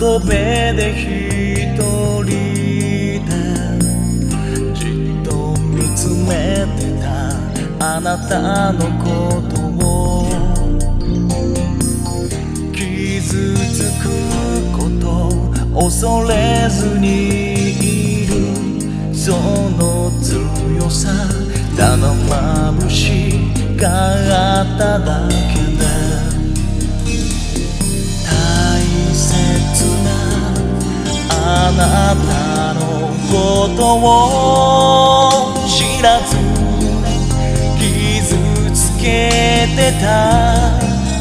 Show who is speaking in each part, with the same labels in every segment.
Speaker 1: 窓辺で一人でじっと見つめてたあなたのことを傷つくこと恐れずにいるその強さただ眩しかっただけで大切なあなたのことを知らず傷つけてた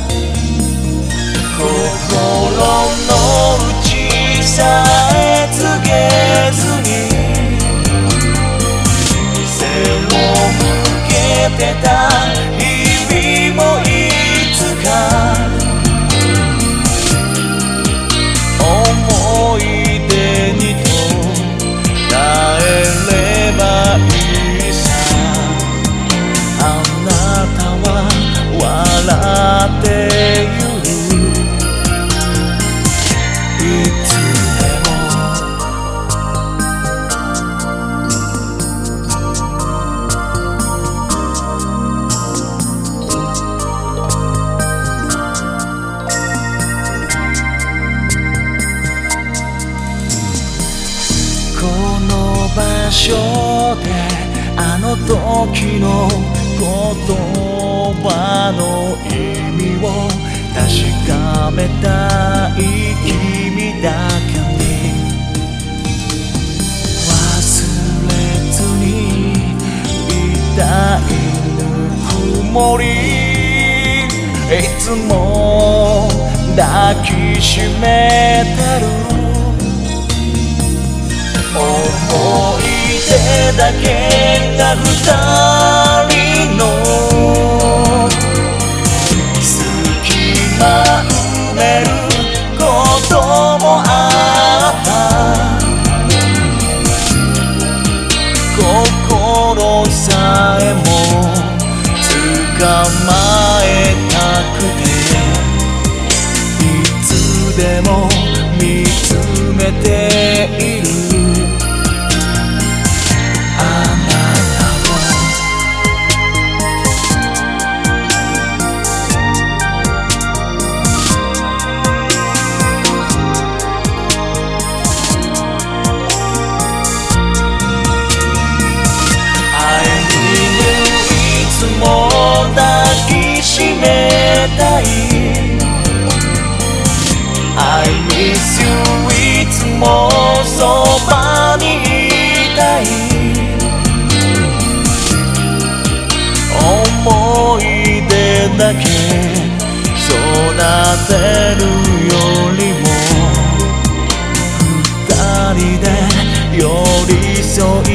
Speaker 1: 心の内さえ告げずに背を向けてた日々もいつか思い出にと帰ればいいさあなたは笑ってゆくいつでもこの場所であの時の言葉の意味を確かめたい君だけに忘れずにいたいぬくもりいつも抱きしめてる思い出だけが二人の隙間埋めることもあった心さえも捕まえたくていつでも見つめている抱きしめたい I miss you いつもそばにいたい思い出だけ育てるよりも二人で寄り添い